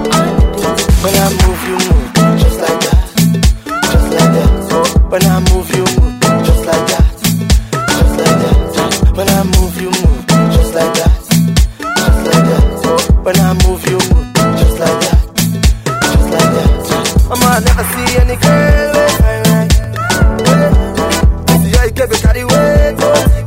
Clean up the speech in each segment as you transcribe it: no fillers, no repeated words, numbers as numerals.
When I move, you move, just like that, just like that. When I move, you move, just like that, just like that. When I move, you move, just like that, just like that. When I move, you move, just like that, just like that. Mama, I never see any girl with my right. See how you get me carry weight,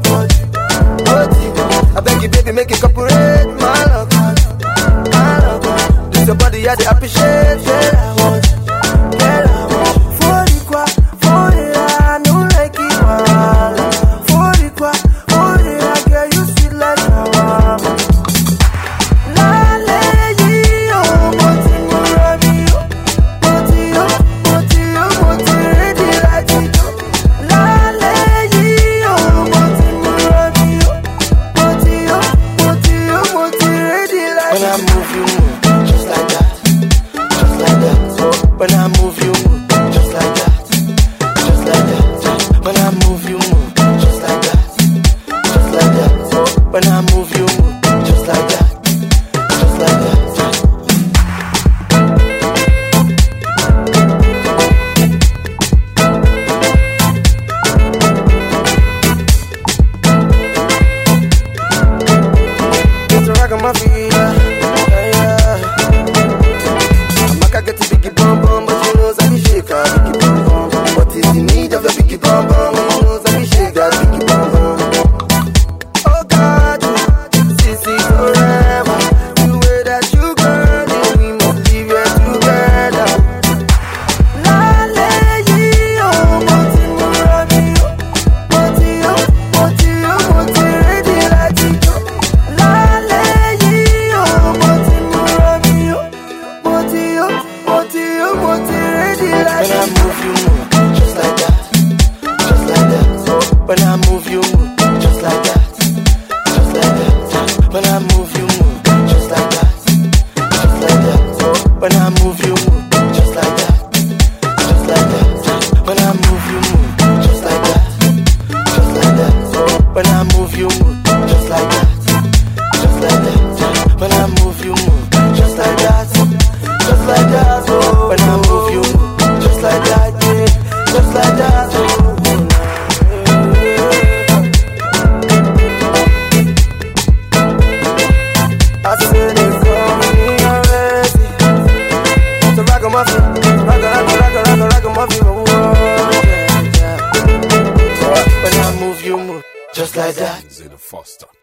I beg you, baby, make it cooperate, my love, my love. This your body, I appreciate, yeah, I want, yeah, I want. For it, I know like it, for it, I get you sweet like Hawaii. La lady, oh, moti murabi, moti ready like it. La lady, oh, moti murabi, moti ready like it. When I move, you move, just like that, just like that. When I move, you move, just like that, just like that. When I move, you move, just like that, just like that. When I move, you move, just like that, just like that. It's a ragamuffin, yeah, yeah. Amaka get the biggie bum bum, but you know that we shake her biggie bum bum. What is the need of a biggie bum bum? You know that we shake that biggie bum bum. Oh God, sissy forever. The way that you girl it, we must live here together. La lady, oh, moti murabi, moti ready like it. La lady, oh, moti murabi, moti ready like it. When I move, you move, just like that, just like that. When I move, you move, just like that, just like that. When I move, you move, just like that, just like that. When I move, you move, just like that, just like that. When I move, you move, just like that, just like that. When I move, you move, just like that, just like that. When I move, you move, just like that, just like that. When I move, you move, just like that, yeah, just like that. I said it's coming already. It's a ragamuffin, ragamuffin, oh, yeah, yeah. When I move, you move, just like that. Zeta Foster.